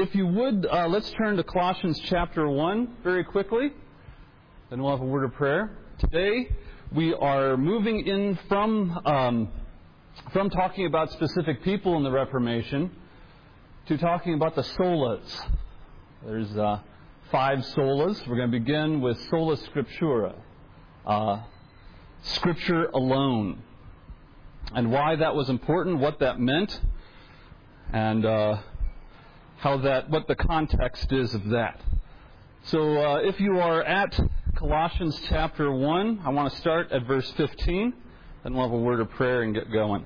If you would, let's turn to Colossians chapter 1 very quickly. Then we'll have a word of prayer. Today, we are moving in from talking about specific people in the Reformation to talking about the solas. There's 5 solas. We're going to begin with sola scriptura, Scripture alone, and why that was important, what that meant, and what the context is of that. So if you are at Colossians chapter 1, I want to start at verse 15, then we'll have a word of prayer and get going.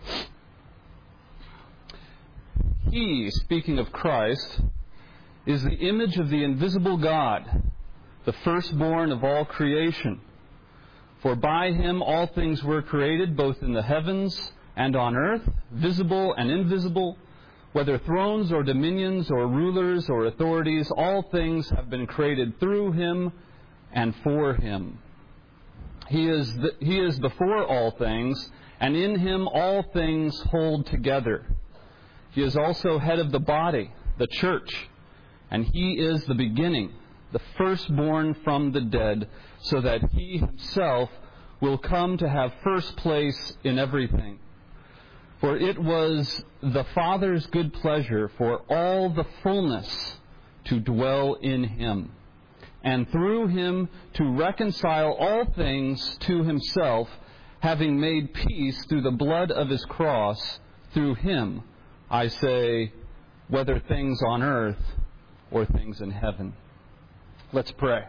He, speaking of Christ, is the image of the invisible God, the firstborn of all creation. For by him all things were created, both in the heavens and on earth, visible and invisible, whether thrones or dominions or rulers or authorities, all things have been created through him and for him. He is before all things, and in him all things hold together. He is also head of the body, the church, and he is the beginning, the firstborn from the dead, so that he himself will come to have first place in everything. For it was the Father's good pleasure for all the fullness to dwell in him, and through him to reconcile all things to himself, having made peace through the blood of his cross. Through him, I say, whether things on earth or things in heaven. Let's pray.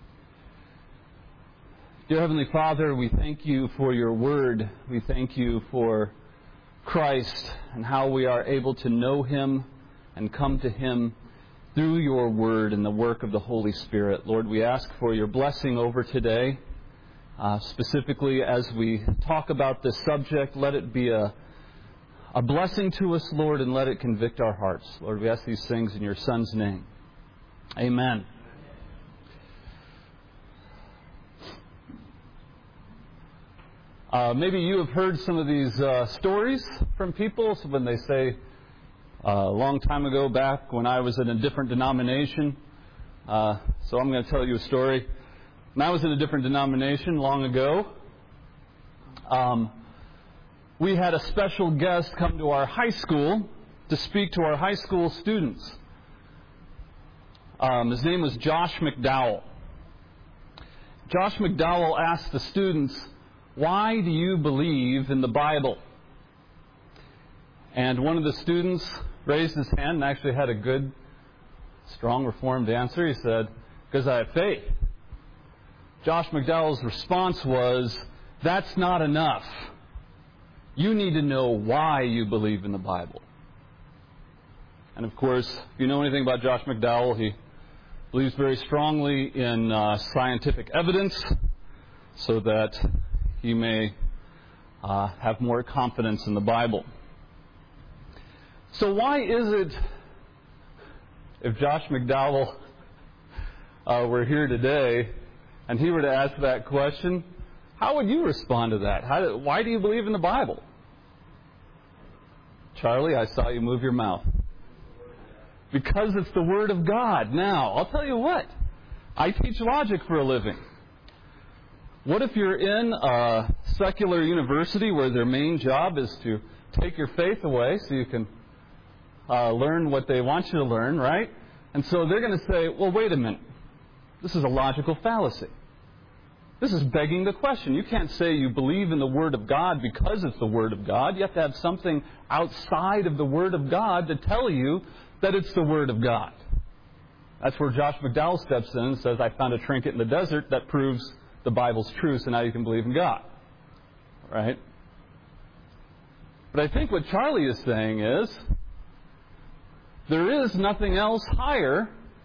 Dear Heavenly Father, we thank you for your word. We thank you for Christ and how we are able to know him and come to him through your word and the work of the Holy Spirit. Lord, we ask for your blessing over today. Specifically, as we talk about this subject, let it be a blessing to us, Lord, and let it convict our hearts. Lord, we ask these things in your Son's name. Amen. Maybe you have heard some of these stories from people. So when they say, a long time ago back when I was in a different denomination, so I'm going to tell you a story. When I was in a different denomination long ago, we had a special guest come to our high school to speak to our high school students. His name was Josh McDowell. Josh McDowell asked the students, "Why do you believe in the Bible?" And one of the students raised his hand and actually had a good, strong, Reformed answer. He said, "Because I have faith." Josh McDowell's response was, "That's not enough. You need to know why you believe in the Bible." And of course, if you know anything about Josh McDowell, he believes very strongly in scientific evidence so that he may have more confidence in the Bible. So why is it, if Josh McDowell were here today and he were to ask that question, how would you respond to that? Why do you believe in the Bible? Charlie, I saw you move your mouth. Because it's the Word of God. Now, I'll tell you what. I teach logic for a living. What if you're in a secular university where their main job is to take your faith away so you can learn what they want you to learn, right? And so they're going to say, well, wait a minute. This is a logical fallacy. This is begging the question. You can't say you believe in the Word of God because it's the Word of God. You have to have something outside of the Word of God to tell you that it's the Word of God. That's where Josh McDowell steps in and says, I found a trinket in the desert that proves the Bible's true, so now you can believe in God. Right? But I think what Charlie is saying is, there is nothing else higher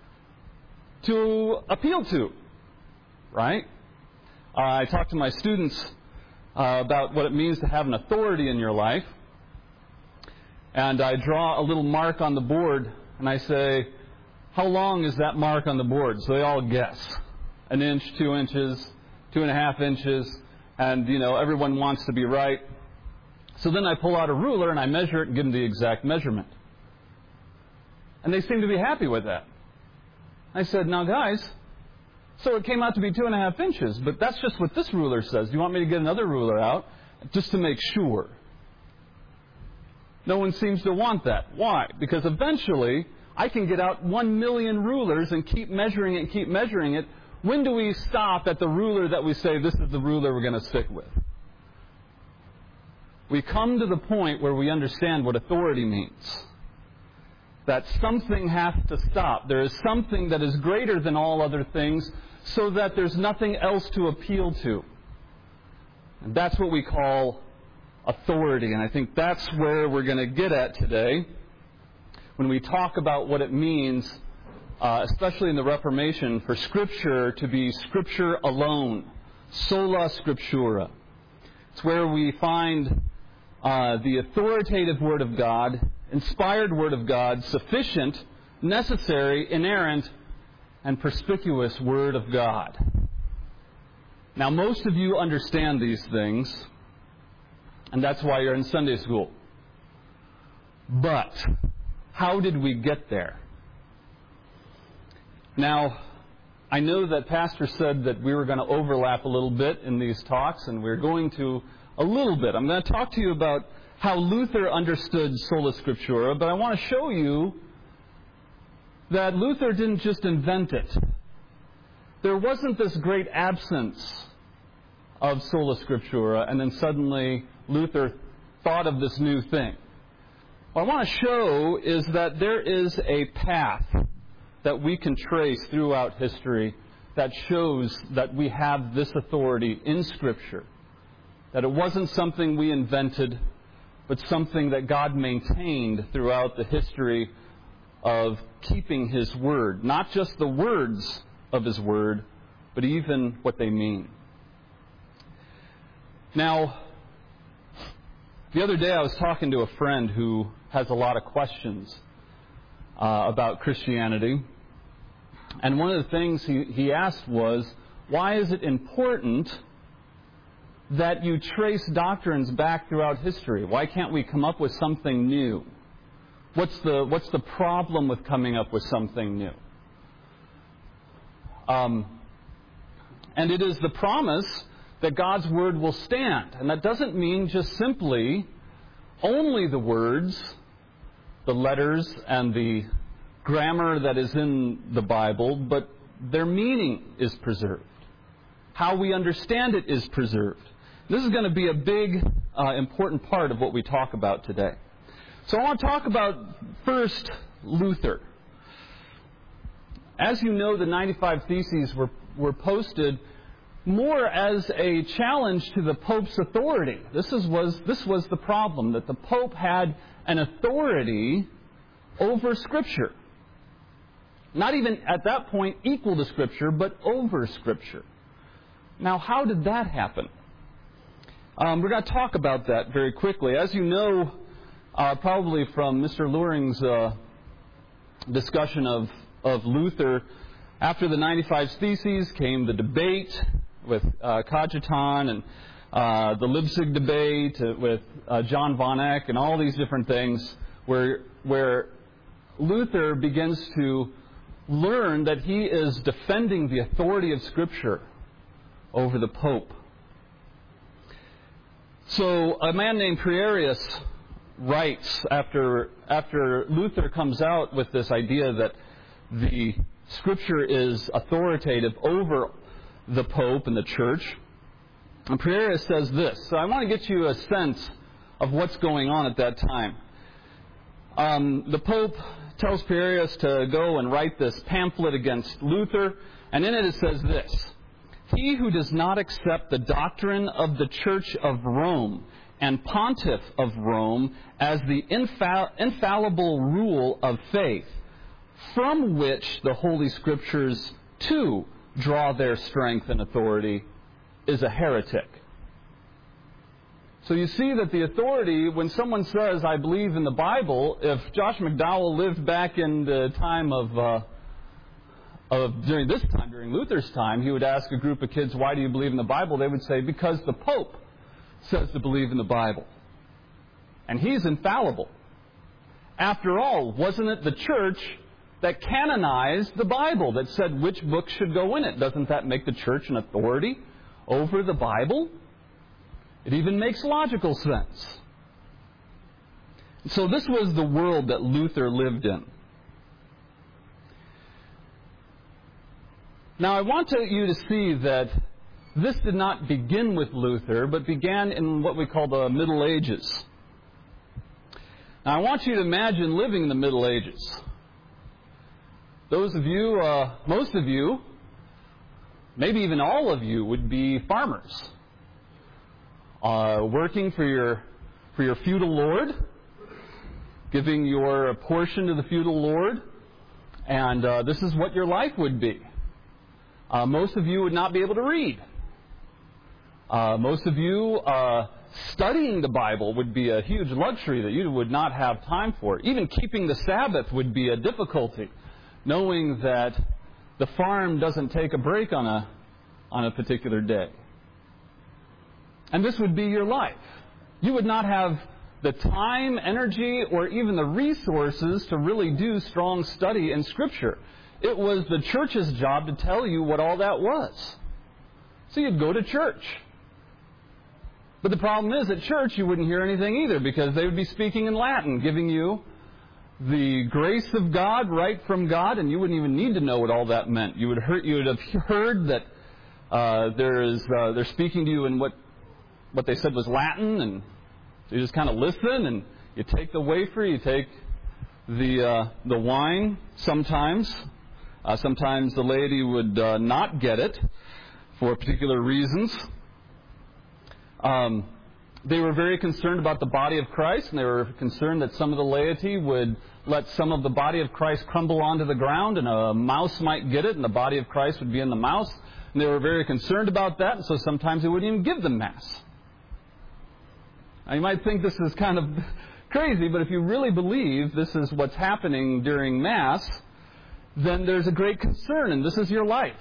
to appeal to. Right? I talk to my students about what it means to have an authority in your life. And I draw a little mark on the board, and I say, how long is that mark on the board? So they all guess. 1 inch, 2 inches, 2.5 inches, and, everyone wants to be right. So then I pull out a ruler, and I measure it and give them the exact measurement. And they seemed to be happy with that. I said, now guys, so it came out to be 2.5 inches, but that's just what this ruler says. Do you want me to get another ruler out just to make sure? No one seems to want that. Why? Because eventually I can get out 1 million rulers and keep measuring it and keep measuring it. When do we stop at the ruler that we say this is the ruler we're going to stick with? We come to the point where we understand what authority means. That something has to stop. There is something that is greater than all other things so that there's nothing else to appeal to. And that's what we call authority. And I think that's where we're going to get at today when we talk about what it means, especially in the Reformation, for Scripture to be Scripture alone. Sola Scriptura. It's where we find the authoritative Word of God, inspired Word of God, sufficient, necessary, inerrant, and perspicuous Word of God. Now, most of you understand these things, and that's why you're in Sunday school. But how did we get there? Now, I know that Pastor said that we were going to overlap a little bit in these talks, and we're going to a little bit. I'm going to talk to you about how Luther understood sola scriptura, but I want to show you that Luther didn't just invent it. There wasn't this great absence of sola scriptura, and then suddenly Luther thought of this new thing. What I want to show is that there is a path that we can trace throughout history that shows that we have this authority in Scripture. That it wasn't something we invented, but something that God maintained throughout the history of keeping His Word. Not just the words of His Word, but even what they mean. Now, the other day I was talking to a friend who has a lot of questions about Christianity. And one of the things he asked was, why is it important that you trace doctrines back throughout history? Why can't we come up with something new? What's the problem with coming up with something new? And it is the promise that God's Word will stand. And that doesn't mean just simply only the words, the letters, and the grammar that is in the Bible, but their meaning is preserved. How we understand it is preserved. This is going to be a big, important part of what we talk about today. So I want to talk about, first, Luther. As you know, the 95 Theses were posted more as a challenge to the Pope's authority. This was the problem, that the Pope had an authority over Scripture. Not even at that point equal to Scripture, but over Scripture. Now, how did that happen? We're going to talk about that very quickly. As you know, probably from Mr. Luring's discussion of Luther, after the 95 Theses came the debate with Cajetan and the Leipzig debate with John von Eck and all these different things where Luther begins to learn that he is defending the authority of Scripture over the Pope. So a man named Prierius writes, after Luther comes out with this idea that the Scripture is authoritative over the Pope and the Church, and Prierius says this. So I want to get you a sense of what's going on at that time. The Pope tells Prierius to go and write this pamphlet against Luther, and in it says this: "He who does not accept the doctrine of the Church of Rome and Pontiff of Rome as the infallible rule of faith, from which the Holy Scriptures too draw their strength and authority, is a heretic." So you see that the authority, when someone says, I believe in the Bible, if Josh McDowell lived back in the time during Luther's time, he would ask a group of kids, why do you believe in the Bible? They would say, because the Pope says to believe in the Bible. And he's infallible. After all, wasn't it the church that canonized the Bible, that said which books should go in it? Doesn't that make the church an authority over the Bible? It even makes logical sense. So this was the world that Luther lived in. Now I want you to see that this did not begin with Luther, but began in what we call the Middle Ages. Now I want you to imagine living in the Middle Ages. Those of you, most of you, maybe even all of you, would be farmers, working for your feudal lord, giving your portion to the feudal lord, and this is what your life would be. Most of you would not be able to read. Most of you, studying the Bible would be a huge luxury that you would not have time for. Even keeping the Sabbath would be a difficulty, knowing that the farm doesn't take a break on a particular day. And this would be your life. You would not have the time, energy, or even the resources to really do strong study in Scripture. It was the church's job to tell you what all that was. So you'd go to church. But the problem is, at church you wouldn't hear anything either, because they would be speaking in Latin, giving you the grace of God right from God, and you wouldn't even need to know what all that meant. You would have heard that they're speaking to you in what they said was Latin, and you just kind of listen, and you take the wafer, you take the wine. Sometimes the laity would not get it for particular reasons. They were very concerned about the body of Christ, and they were concerned that some of the laity would let some of the body of Christ crumble onto the ground, and a mouse might get it, and the body of Christ would be in the mouse. And they were very concerned about that, and so sometimes they wouldn't even give them Mass. Now, you might think this is kind of crazy, but if you really believe this is what's happening during Mass, then there's a great concern, and this is your life.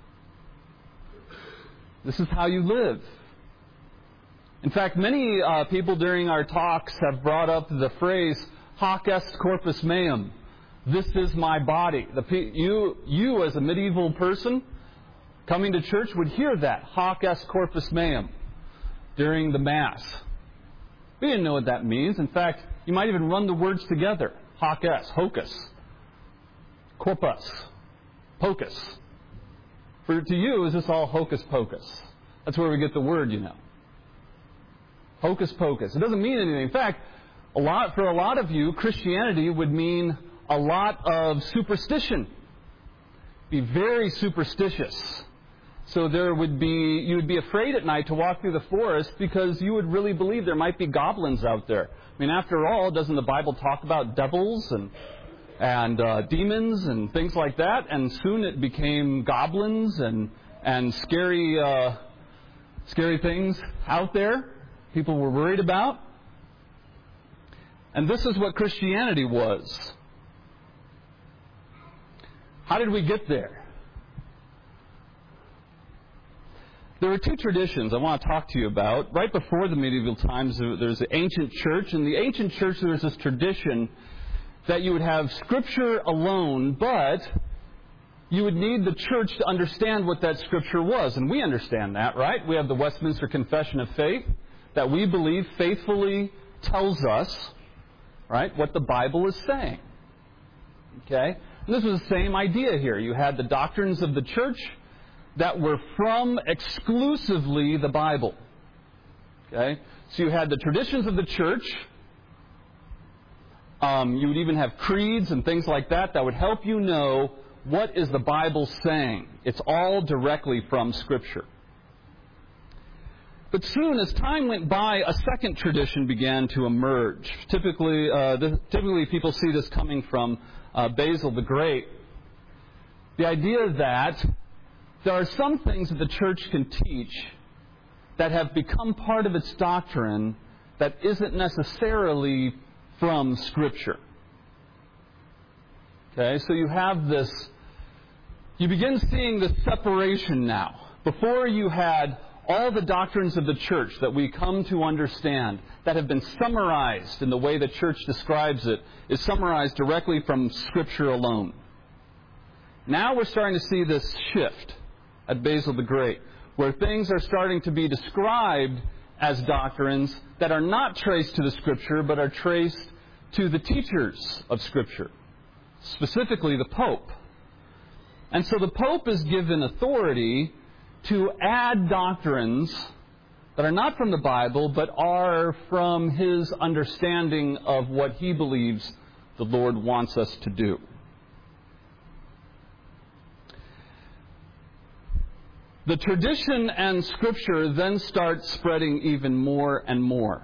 This is how you live. In fact, many people during our talks have brought up the phrase, hoc est corpus meum. This is my body. You as a medieval person coming to church would hear that, hoc est corpus meum, during the Mass. We didn't know what that means. In fact, you might even run the words together. Hoc est, hocus, corpus, pocus. To you, is this all hocus pocus? That's where we get the word, you know. Hocus pocus. It doesn't mean anything. In fact, for a lot of you, Christianity would mean a lot of superstition. Be very superstitious. So you would be afraid at night to walk through the forest because you would really believe there might be goblins out there. I mean, after all, doesn't the Bible talk about devils and demons and things like that? And soon it became goblins and scary things out there people were worried about. And this is what Christianity was. How did we get there? There were two traditions I want to talk to you about. Right before the medieval times, there's the ancient church. In the ancient church, there was this tradition that you would have Scripture alone, but you would need the church to understand what that Scripture was. And we understand that, right? We have the Westminster Confession of Faith that we believe faithfully tells us, right, what the Bible is saying. Okay? And this was the same idea here. You had the doctrines of the church that were from exclusively the Bible. Okay? So you had the traditions of the church. You would even have creeds and things like that would help you know what is the Bible saying. It's all directly from Scripture. But soon, as time went by, a second tradition began to emerge. Typically people see this coming from Basil the Great. The idea that there are some things that the church can teach that have become part of its doctrine that isn't necessarily from Scripture. Okay, so you begin seeing this separation now. Before you had all the doctrines of the church that we come to understand that have been summarized in the way the church describes it is summarized directly from Scripture alone. Now we're starting to see this shift at Basil the Great, where things are starting to be described as doctrines that are not traced to the Scripture, but are traced to the teachers of Scripture, specifically the Pope. And so the Pope is given authority to add doctrines that are not from the Bible, but are from his understanding of what he believes the Lord wants us to do. The tradition and Scripture then start spreading even more and more.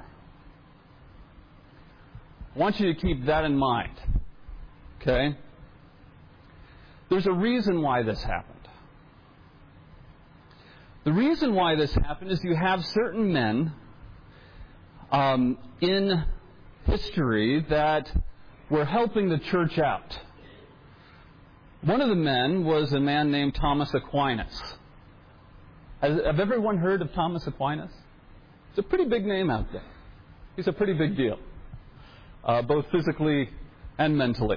I want you to keep that in mind. Okay? There's a reason why this happened. The reason why this happened is you have certain men in history that were helping the church out. One of the men was a man named Thomas Aquinas. Have everyone heard of Thomas Aquinas? It's a pretty big name out there. He's a pretty big deal, both physically and mentally.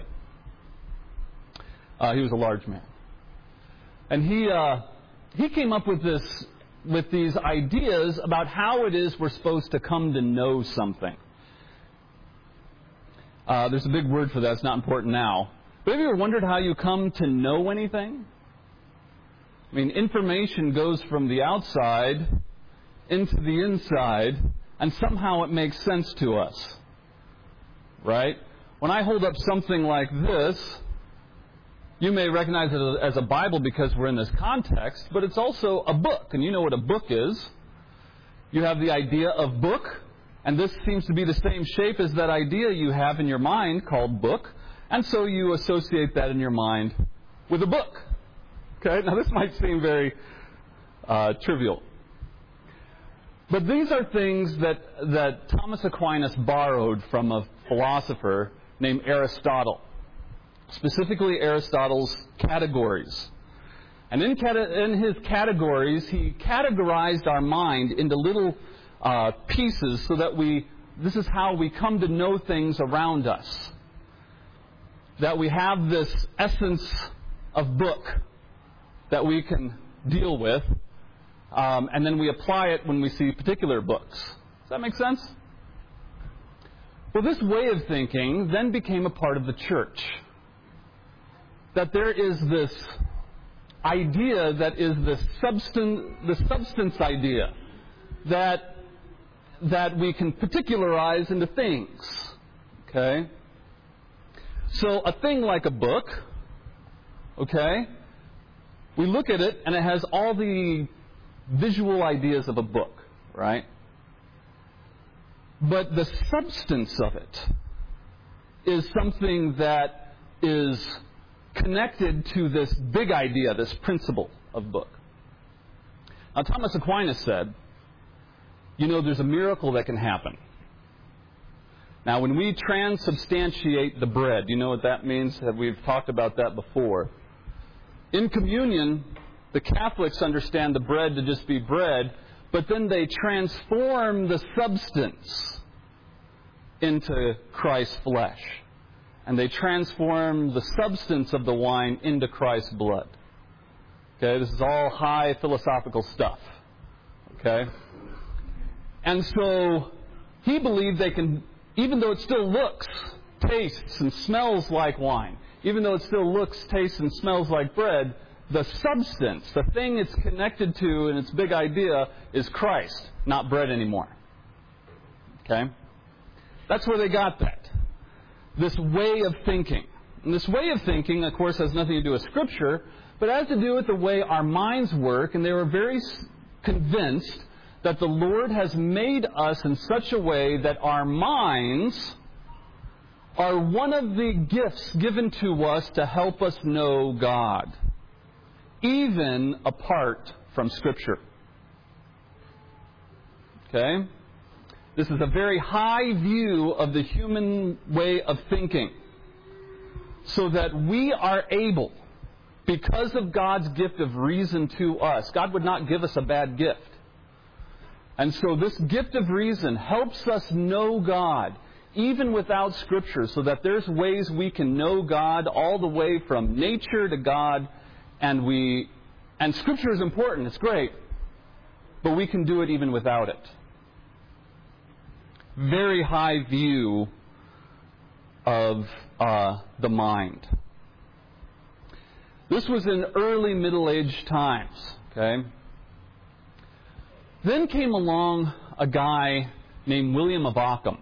He was a large man. And he came up with these ideas about how it is we're supposed to come to know something. There's a big word for that. It's not important now. But have you ever wondered how you come to know anything? I mean, information goes from the outside into the inside, and somehow it makes sense to us. Right? When I hold up something like this, you may recognize it as a Bible because we're in this context, but it's also a book. And you know what a book is. You have the idea of book, and this seems to be the same shape as that idea you have in your mind called book, and so you associate that in your mind with a book. Okay? Now this might seem very trivial. But these are things that Thomas Aquinas borrowed from a philosopher named Aristotle. Specifically Aristotle's categories. And in his categories, he categorized our mind into little pieces so that this is how we come to know things around us. That we have this essence of book that we can deal with, and then we apply it when we see particular books. Does that make sense? Well, this way of thinking then became a part of the church. That there is this idea that is the substance idea that we can particularize into things. Okay? So a thing like a book, okay, we look at it and it has all the visual ideas of a book, right? But the substance of it is something that is connected to this big idea, this principle of book. Now, Thomas Aquinas said, there's a miracle that can happen. Now, when we transubstantiate the bread, you know what that means? We've talked about that before. In communion, the Catholics understand the bread to just be bread, but then they transform the substance into Christ's flesh. And they transform the substance of the wine into Christ's blood. Okay, this is all high philosophical stuff. Okay? And so he believed they can, even though it still looks, tastes, and smells like wine, even though it still looks, tastes, and smells like bread, the substance, the thing it's connected to and its big idea is Christ, not bread anymore. Okay? That's where they got that. This way of thinking. And this way of thinking, of course, has nothing to do with Scripture, but has to do with the way our minds work, and they were very convinced that the Lord has made us in such a way that our minds are one of the gifts given to us to help us know God, even apart from Scripture. Okay? This is a very high view of the human way of thinking, so that we are able, because of God's gift of reason to us. God would not give us a bad gift. And so this gift of reason helps us know God, even without Scripture, so that there's ways we can know God all the way from nature to God, and Scripture is important, it's great, but we can do it even without it. Very high view of the mind. This was in early Middle Age times, okay? Then came along a guy named William of Ockham.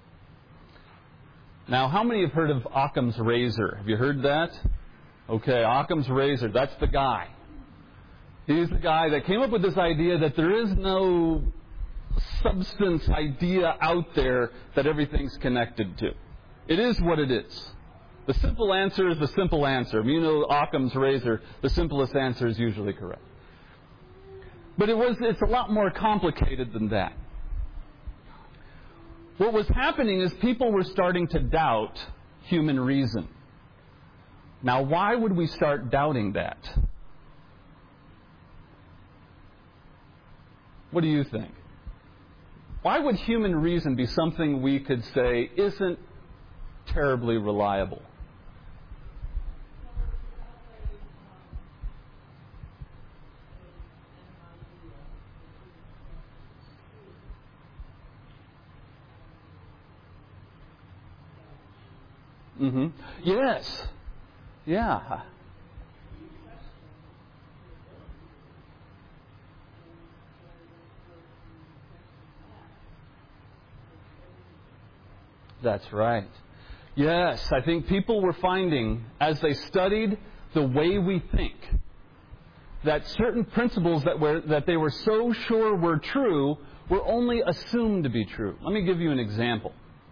Now, how many have heard of Occam's razor? Have you heard that? Okay, Occam's razor, that's the guy. He's the guy that came up with this idea that there is no substance idea out there that everything's connected to. It is what it is. The simple answer is the simple answer. You know Occam's razor, the simplest answer is usually correct. But it's a lot more complicated than that. What was happening is people were starting to doubt human reason. Now, why would we start doubting that? What do you think? Why would human reason be something we could say isn't terribly reliable? Mm-hmm. Yes. Yeah. That's right. Yes, I think people were finding, as they studied the way we think, that certain principles that they were so sure were true were only assumed to be true. Let me give you an example.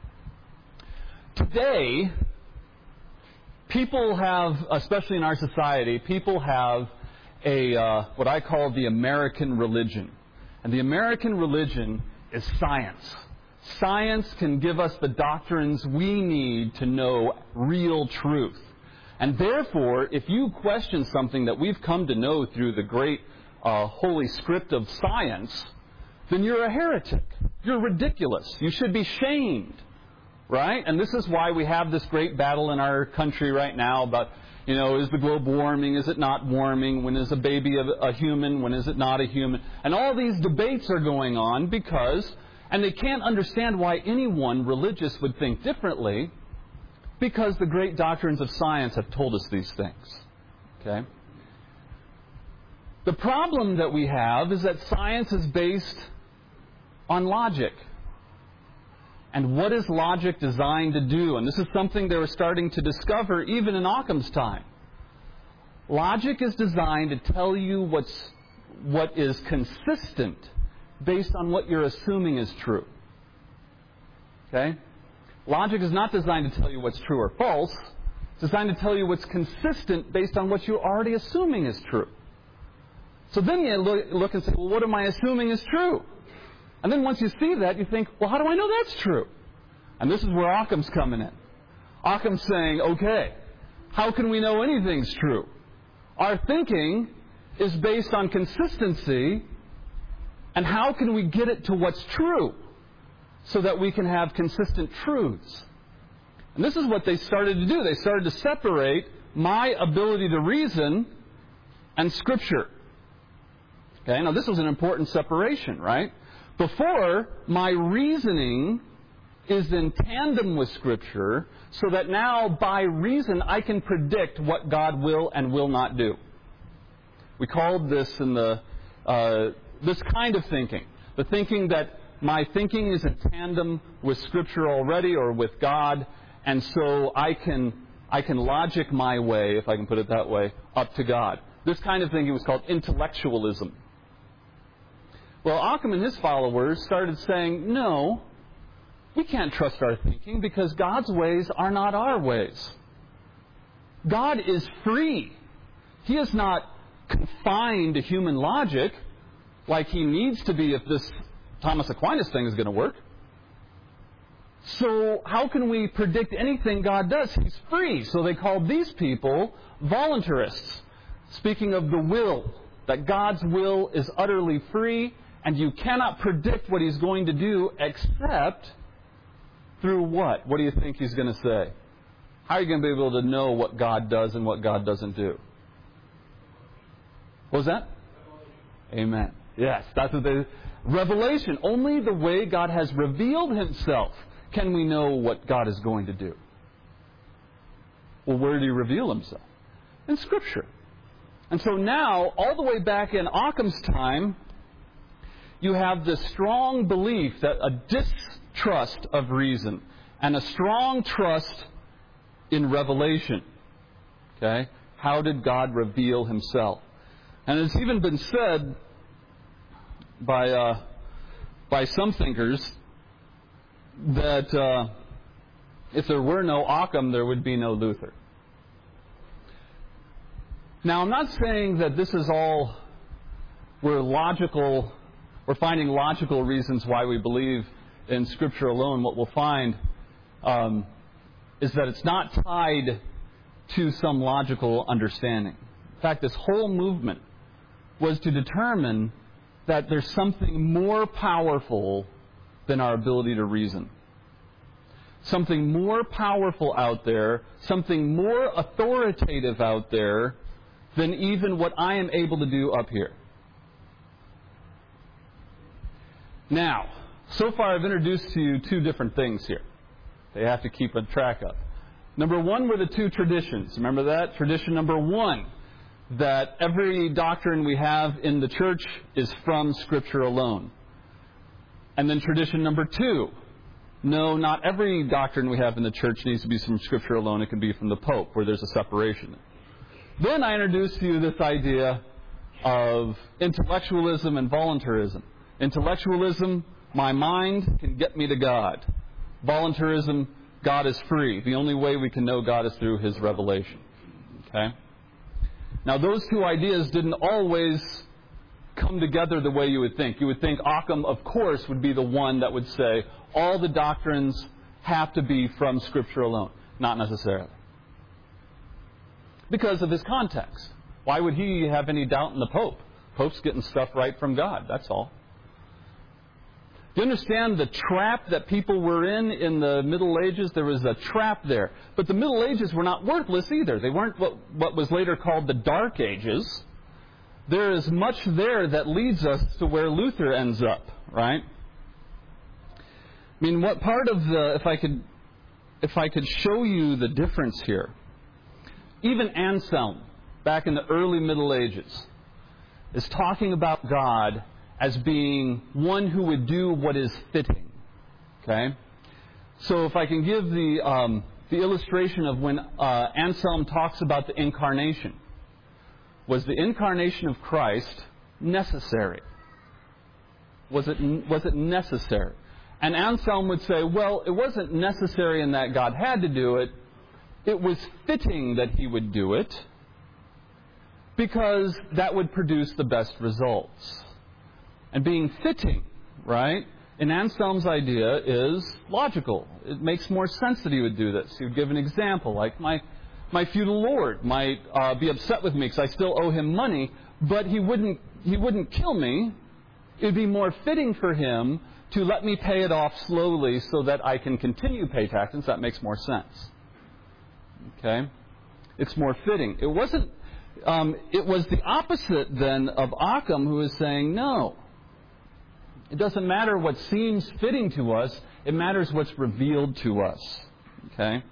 Today, people have, especially in our society, people have what I call the American religion. And the American religion is science. Science can give us the doctrines we need to know real truth. And therefore, if you question something that we've come to know through the great holy script of science, then you're a heretic. You're ridiculous. You should be shamed. Right? And this is why we have this great battle in our country right now about, is the globe warming? Is it not warming? When is a baby a human? When is it not a human? And all these debates are going on and they can't understand why anyone religious would think differently, because the great doctrines of science have told us these things. Okay? The problem that we have is that science is based on logic. And what is logic designed to do? And this is something they were starting to discover even in Occam's time. Logic is designed to tell you what is consistent based on what you're assuming is true. Okay? Logic is not designed to tell you what's true or false. It's designed to tell you what's consistent based on what you're already assuming is true. So then you look and say, well, what am I assuming is true? And then once you see that, you think, well, how do I know that's true? And this is where Occam's coming in. Occam's saying, okay, how can we know anything's true? Our thinking is based on consistency, and how can we get it to what's true so that we can have consistent truths? And this is what they started to do. They started to separate my ability to reason and Scripture. Okay, now this was an important separation, right? Before, my reasoning is in tandem with Scripture, so that now, by reason, I can predict what God will and will not do. We called this this kind of thinking, the thinking that my thinking is in tandem with Scripture already, or with God, and so I can logic my way, if I can put it that way, up to God. This kind of thinking was called intellectualism. Well, Occam and his followers started saying, no, we can't trust our thinking because God's ways are not our ways. God is free. He is not confined to human logic like he needs to be if this Thomas Aquinas thing is going to work. So how can we predict anything God does? He's free. So they called these people voluntarists, speaking of the will, that God's will is utterly free, And you cannot predict what He's going to do except through what? What do you think He's going to say? How are you going to be able to know what God does and what God doesn't do? What was that? Amen. Yes, that's what they... Revelation. Only the way God has revealed Himself can we know what God is going to do. Well, where did He reveal Himself? In Scripture. And so now, all the way back in Occam's time, you have this strong belief that a distrust of reason and a strong trust in revelation. Okay? How did God reveal Himself? And it's even been said by some thinkers that if there were no Occam, there would be no Luther. Now, I'm not saying that this is all we're finding logical reasons why we believe in Scripture alone. What we'll find is that it's not tied to some logical understanding. In fact, this whole movement was to determine that there's something more powerful than our ability to reason. Something more powerful out there, something more authoritative out there than even what I am able to do up here. Now, so far I've introduced to you two different things here. They have to keep a track of. Number one were the two traditions. Remember that? Tradition number one, that every doctrine we have in the church is from Scripture alone. And then tradition number two, no, not every doctrine we have in the church needs to be from Scripture alone. It can be from the Pope, where there's a separation. Then I introduced to you this idea of intellectualism and voluntarism. Intellectualism, my mind can get me to God. Voluntarism, God is free. The only way we can know God is through His revelation. Okay? Now, those two ideas didn't always come together the way you would think. You would think Occam, of course, would be the one that would say all the doctrines have to be from Scripture alone. Not necessarily. Because of his context. Why would he have any doubt in the Pope? Pope's getting stuff right from God, that's all. Do you understand the trap that people were in the Middle Ages? There was a trap there. But the Middle Ages were not worthless either. They weren't what was later called the Dark Ages. There is much there that leads us to where Luther ends up, right? I mean, what part of the... If I could show you the difference here. Even Anselm, back in the early Middle Ages, is talking about God as being one who would do what is fitting. Okay? So if I can give the illustration of when Anselm talks about the incarnation. Was the incarnation of Christ necessary? Was it necessary? And Anselm would say, well, it wasn't necessary in that God had to do it. It was fitting that He would do it because that would produce the best results. And being fitting, right, in Anselm's idea is logical. It makes more sense that he would do this. He would give an example, like my feudal lord might be upset with me because I still owe him money, but he wouldn't kill me. It would be more fitting for him to let me pay it off slowly so that I can continue to pay taxes. That makes more sense. Okay? It's more fitting. It was the opposite then of Occam, who is saying, no. It doesn't matter what seems fitting to us. It matters what's revealed to us. Okay?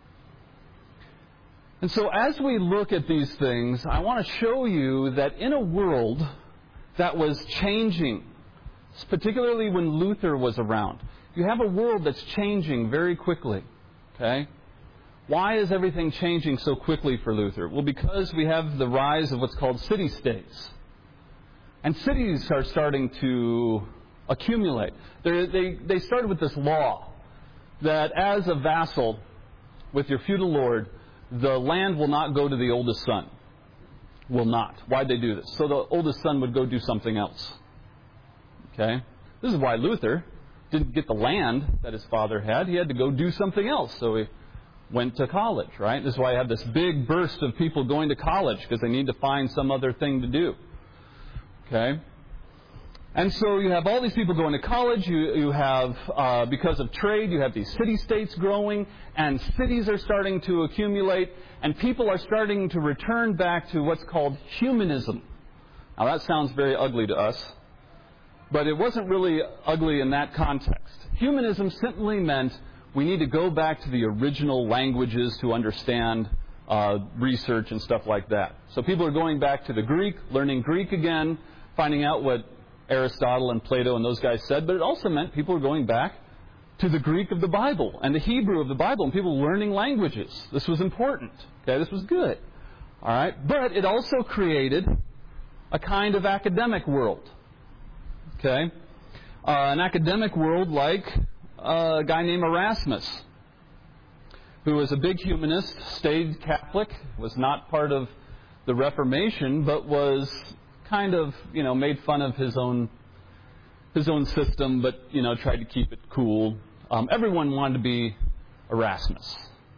And so as we look at these things, I want to show you that in a world that was changing, particularly when Luther was around, you have a world that's changing very quickly. Okay? Why is everything changing so quickly for Luther? Well, because we have the rise of what's called city-states. And cities are starting to accumulate. They started with this law that as a vassal with your feudal lord, the land will not go to the oldest son. Will not. Why'd they do this? So the oldest son would go do something else. Okay? This is why Luther didn't get the land that his father had. He had to go do something else. So he went to college, right? This is why I have this big burst of people going to college, because they need to find some other thing to do. Okay? And so you have all these people going to college. You have, because of trade, you have these city-states growing, and cities are starting to accumulate, and people are starting to return back to what's called humanism. Now that sounds very ugly to us, but it wasn't really ugly in that context. Humanism simply meant we need to go back to the original languages to understand research and stuff like that. So people are going back to the Greek, learning Greek again, finding out what Aristotle and Plato and those guys said, but it also meant people were going back to the Greek of the Bible and the Hebrew of the Bible, and people learning languages. This was important. Okay, this was good. All right, but it also created a kind of academic world. Okay, an academic world like a guy named Erasmus, who was a big humanist, stayed Catholic, was not part of the Reformation, but was kind of, made fun of his own system, but, tried to keep it cool. Everyone wanted to be Erasmus.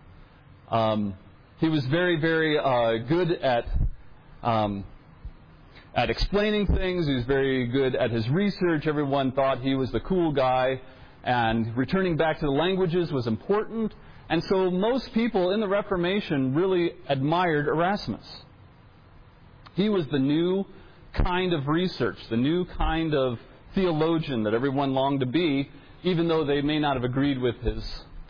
He was very, very good at explaining things. He was very good at his research. Everyone thought he was the cool guy, and returning back to the languages was important. And so most people in the Reformation really admired Erasmus. He was the new kind of research, the new kind of theologian that everyone longed to be, even though they may not have agreed with his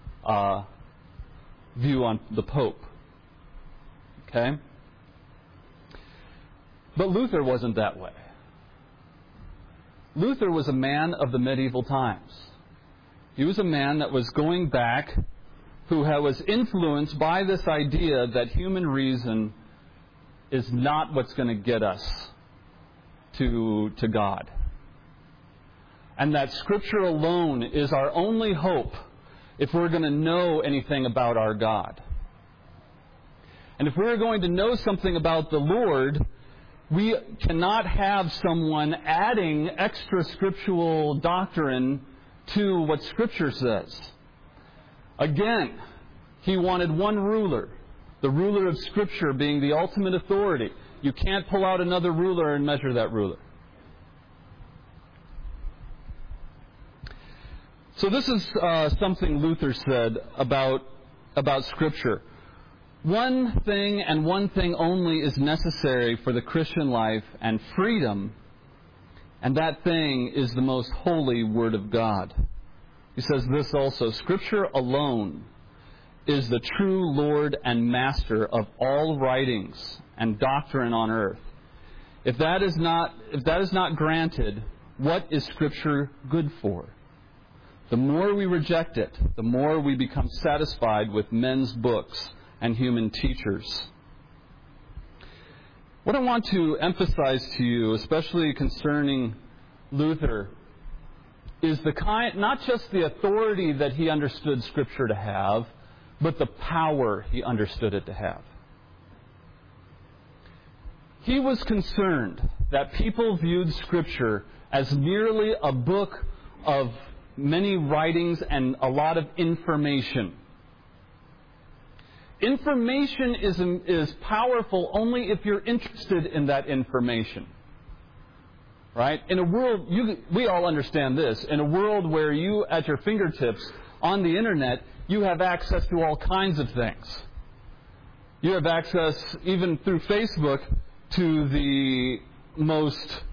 view on the Pope. Okay? But Luther wasn't that way. Luther was a man of the medieval times. He was a man that was going back, who was influenced by this idea that human reason is not what's going to get us to God. And that Scripture alone is our only hope if we're going to know anything about our God. And if we're going to know something about the Lord, we cannot have someone adding extra scriptural doctrine to what Scripture says. Again, he wanted one ruler, the ruler of Scripture being the ultimate authority. You can't pull out another ruler and measure that ruler. So this is something Luther said about Scripture. One thing and one thing only is necessary for the Christian life and freedom, and that thing is the most holy Word of God. He says this also: Scripture alone is the true Lord and Master of all writings and doctrine on earth. If that is not granted, what is Scripture good for? The more we reject it, the more we become satisfied with men's books and human teachers. What I want to emphasize to you, especially concerning Luther, is not just the authority that he understood Scripture to have, but the power he understood it to have. He was concerned that people viewed Scripture as merely a book of many writings and a lot of information. Information is powerful only if you're interested in that information. Right? In a world, we all understand this, in a world where you, at your fingertips, on the Internet, you have access to all kinds of things. You have access, even through Facebook, to the most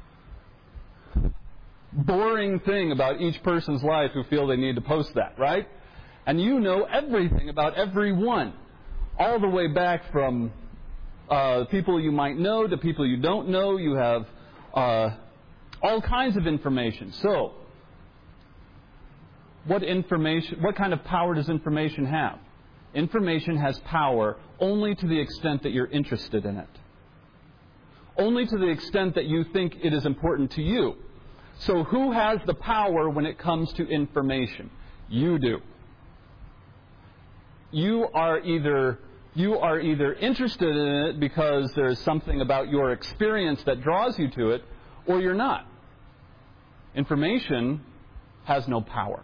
boring thing about each person's life who feel they need to post that, right? And you know everything about everyone, all the way back from people you might know to people you don't know. You have all kinds of information. So, what kind of power does information have? Information has power only to the extent that you're interested in it. Only to the extent that you think it is important to you. So who has the power when it comes to information? You do. You are either interested in it because there's something about your experience that draws you to it, or you're not. Information has no power.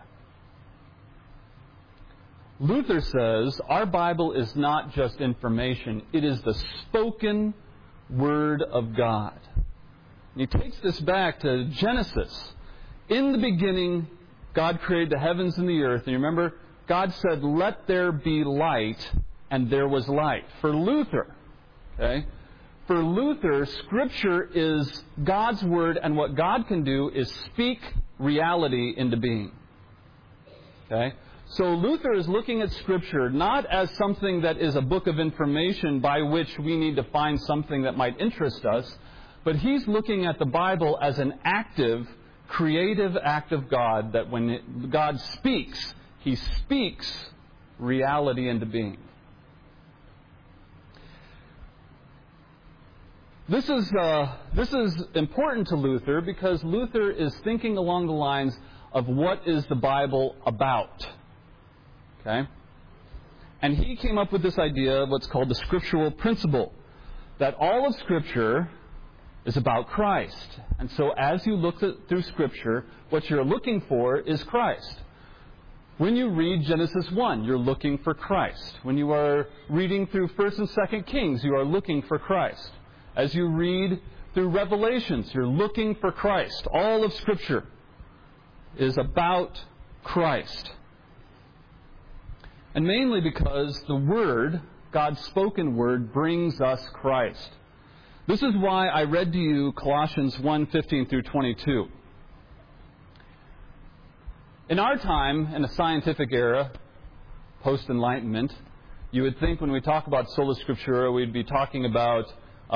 Luther says our Bible is not just information, it is the spoken Word of God. And he takes this back to Genesis. In the beginning, God created the heavens and the earth. And you remember, God said, "Let there be light," and there was light. For Luther, Scripture is God's Word, and what God can do is speak reality into being. Okay? So Luther is looking at Scripture not as something that is a book of information by which we need to find something that might interest us, but he's looking at the Bible as an active, creative act of God, that when God speaks, He speaks reality into being. This is important to Luther because Luther is thinking along the lines of what is the Bible about. Okay? And he came up with this idea of what's called the scriptural principle, that all of Scripture is about Christ. And so as you look through Scripture, what you're looking for is Christ. When you read Genesis 1, you're looking for Christ. When you are reading through 1st and 2nd Kings, you are looking for Christ. As you read through Revelations, you're looking for Christ. All of Scripture is about Christ. And mainly because the Word, God's spoken Word, brings us Christ. This is why I read to you Colossians 1:15 through 22. In our time, in a scientific era, post-Enlightenment, you would think when we talk about sola scriptura, we'd be talking about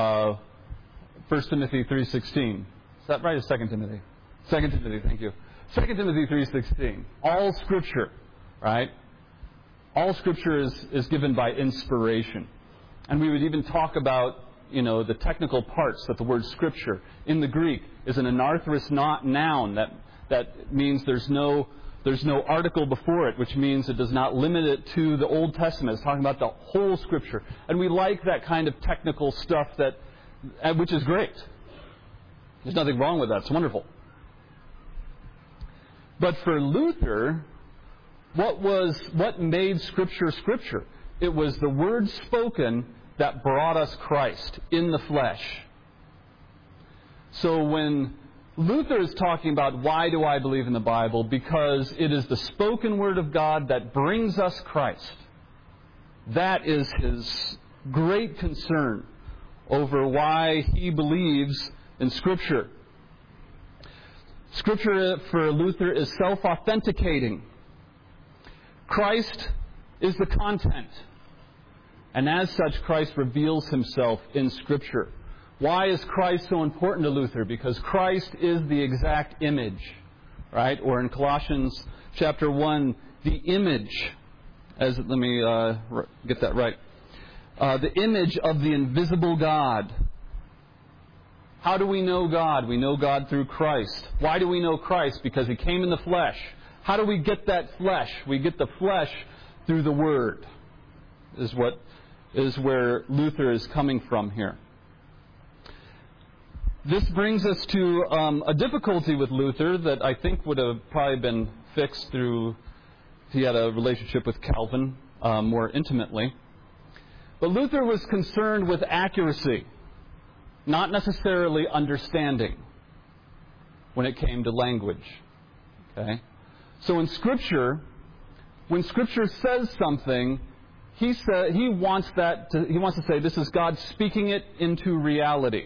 1 Timothy 3:16. Is that right, or 2 Timothy? 2 Timothy, thank you. 2 Timothy 3:16. All Scripture, right? All Scripture is given by inspiration. And we would even talk about, the technical parts that the word Scripture in the Greek is an anarthrous noun that means there's no article before it, which means it does not limit it to the Old Testament. It's talking about the whole Scripture. And we like that kind of technical stuff which is great. There's nothing wrong with that. It's wonderful. But for Luther, what made Scripture Scripture? It was the Word spoken that brought us Christ in the flesh. So when Luther is talking about why do I believe in the Bible, because it is the spoken Word of God that brings us Christ. That is his great concern over why he believes in Scripture. Scripture for Luther is self-authenticating. Christ is the content. And as such, Christ reveals Himself in Scripture. Why is Christ so important to Luther? Because Christ is the exact image, right? Or in Colossians chapter 1, the image, let me get that right. The image of the invisible God. How do we know God? We know God through Christ. Why do we know Christ? Because He came in the flesh. How do we get that flesh? We get the flesh through the Word, is where Luther is coming from here. This brings us to a difficulty with Luther that I think would have probably been fixed through if he had a relationship with Calvin more intimately. But Luther was concerned with accuracy, not necessarily understanding when it came to language. Okay? So in Scripture, when Scripture says something, he wants to say this is God speaking it into reality.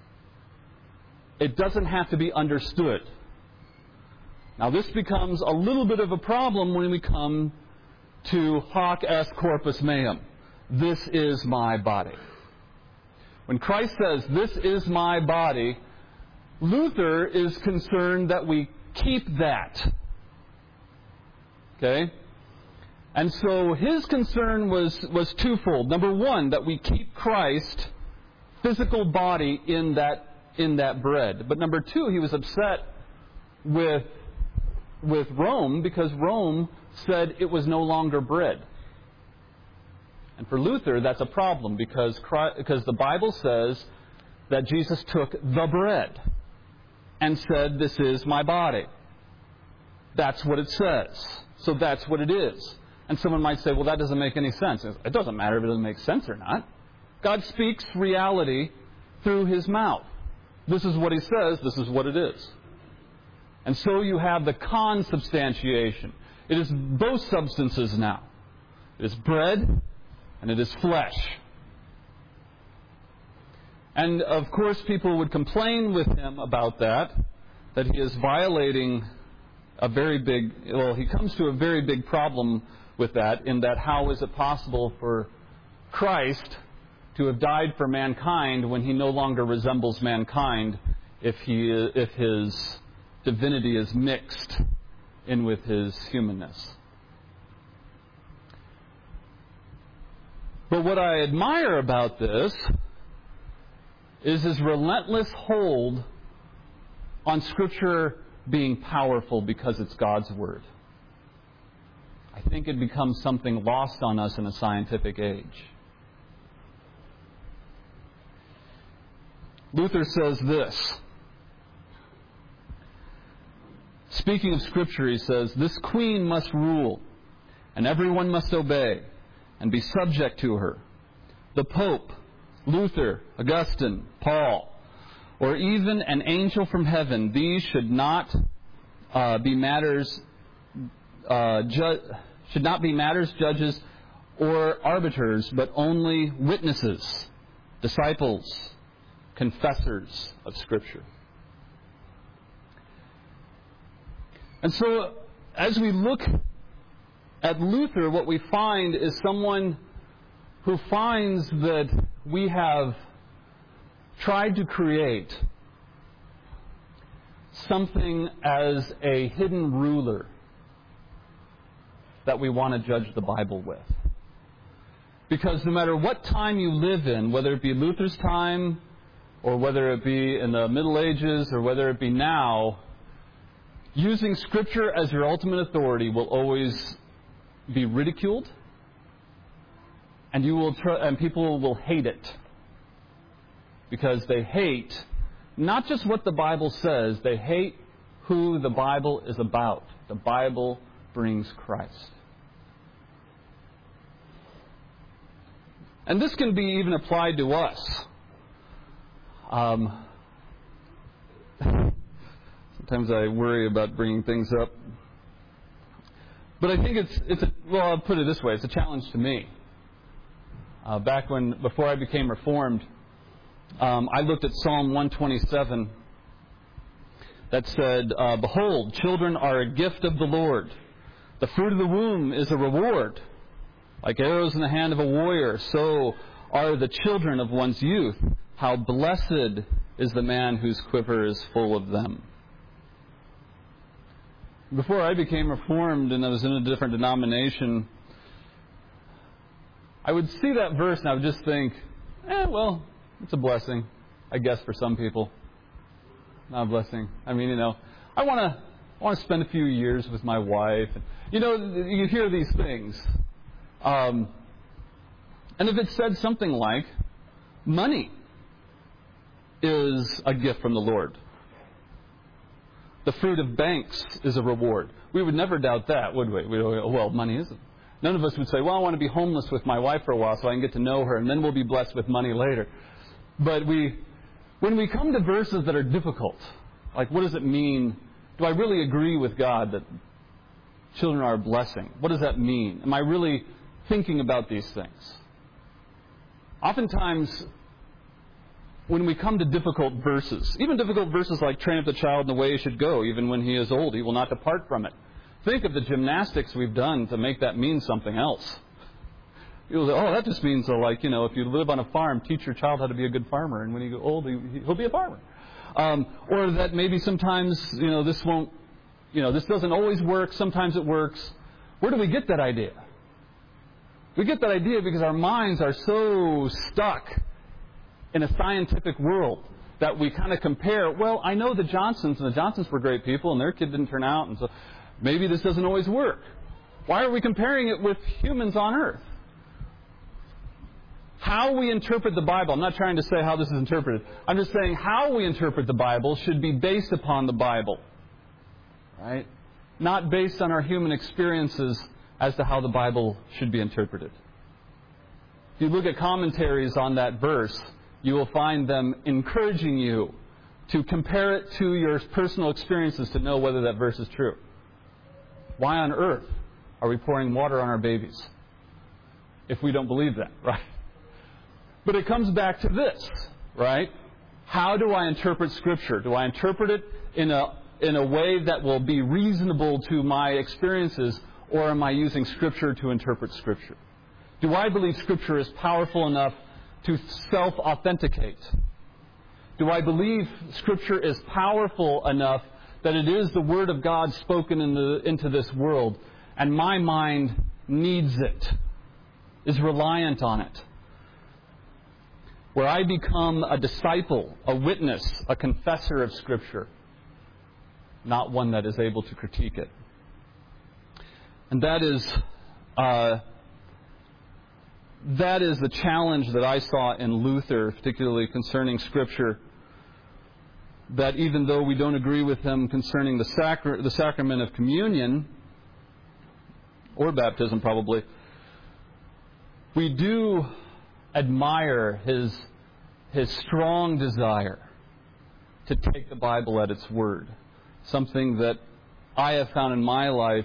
It doesn't have to be understood. Now this becomes a little bit of a problem when we come to hoc est corpus meum. This is my body. When Christ says, this is my body, Luther is concerned that we keep that. Okay? And so his concern was twofold. Number one, that we keep Christ's physical body in that bread. But number two, he was upset with Rome because Rome said it was no longer bread. And for Luther, that's a problem because the Bible says that Jesus took the bread and said, this is my body. That's what it says. So that's what it is. And someone might say, well, that doesn't make any sense. It doesn't matter if it doesn't make sense or not. God speaks reality through His mouth. this is what he says, this is what it is. And so you have the consubstantiation. It is both substances now. It is bread and it is flesh. And of course people would complain with him about that he is violating he comes to a very big problem with that, in that how is it possible for Christ to have died for mankind when he no longer resembles mankind if his divinity is mixed in with his humanness. But what I admire about this is his relentless hold on Scripture being powerful because it's God's Word. I think it becomes something lost on us in a scientific age. Luther says this. Speaking of Scripture, he says, "This queen must rule, and everyone must obey, and be subject to her. The Pope, Luther, Augustine, Paul, or even an angel from heaven, these should not be matters, judges, or arbiters, but only witnesses, disciples, confessors of Scripture." And so, as we look at Luther, what we find is someone who finds that we have tried to create something as a hidden ruler that we want to judge the Bible with. Because no matter what time you live in, whether it be Luther's time, or whether it be in the Middle Ages, or whether it be now, using Scripture as your ultimate authority will always be ridiculed, and people will hate it. Because they hate not just what the Bible says, they hate who the Bible is about. The Bible brings Christ. And this can be even applied to us. Sometimes I worry about bringing things up. But I think I'll put it this way, it's a challenge to me. Before I became Reformed, I looked at Psalm 127 that said, "Behold, children are a gift of the Lord. The fruit of the womb is a reward. Like arrows in the hand of a warrior, so are the children of one's youth. How blessed is the man whose quiver is full of them." Before I became Reformed and I was in a different denomination, I would see that verse and I would just think, it's a blessing, I guess, for some people. Not a blessing. I want to spend a few years with my wife. You hear these things. And if it said something like, money is a gift from the Lord. The fruit of banks is a reward. We would never doubt that, would we? We'd go, well, money isn't. None of us would say, I want to be homeless with my wife for a while so I can get to know her, and then we'll be blessed with money later. But when we come to verses that are difficult, like what does it mean? Do I really agree with God that children are a blessing? What does that mean? Am I really thinking about these things? Oftentimes, when we come to difficult verses, even difficult verses like train up the child in the way he should go, even when he is old, he will not depart from it. Think of the gymnastics we've done to make that mean something else. People say, that just means, if you live on a farm, teach your child how to be a good farmer, and when you get old, he'll be a farmer. Or that maybe sometimes, this won't, this doesn't always work, sometimes it works. Where do we get that idea? We get that idea because our minds are so stuck in a scientific world that we kind of compare, I know the Johnsons, and the Johnsons were great people, and their kid didn't turn out, and so maybe this doesn't always work. Why are we comparing it with humans on earth? How we interpret the Bible, I'm not trying to say how this is interpreted. I'm just saying how we interpret the Bible should be based upon the Bible. Right? Not based on our human experiences as to how the Bible should be interpreted. If you look at commentaries on that verse, you will find them encouraging you to compare it to your personal experiences to know whether that verse is true. Why on earth are we pouring water on our babies if we don't believe that, right? But it comes back to this, right? How do I interpret Scripture? Do I interpret it in a way that will be reasonable to my experiences, or am I using Scripture to interpret Scripture? Do I believe Scripture is powerful enough to self-authenticate? Do I believe Scripture is powerful enough that it is the Word of God spoken into this world, and my mind needs it, is reliant on it? Where I become a disciple, a witness, a confessor of Scripture, not one that is able to critique it. And that is the challenge that I saw in Luther, particularly concerning Scripture, that even though we don't agree with him concerning the sacrament of communion, or baptism probably, we do admire his strong desire to take the Bible at its word. Something that I have found in my life,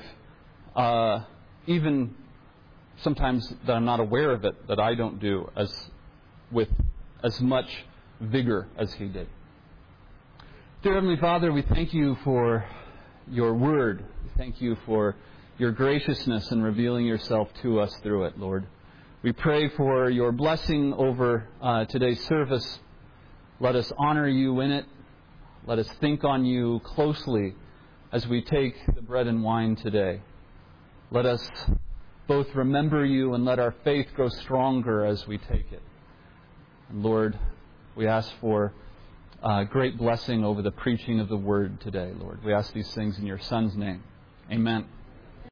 even sometimes that I'm not aware of it, that I don't do with as much vigor as he did. Dear Heavenly Father, we thank you for your word. We thank you for your graciousness in revealing yourself to us through it, Lord. We pray for your blessing over today's service. Let us honor you in it. Let us think on you closely as we take the bread and wine today. Let us both remember you and let our faith grow stronger as we take it. And Lord, we ask for great blessing over the preaching of the word today, Lord. We ask these things in your Son's name. Amen.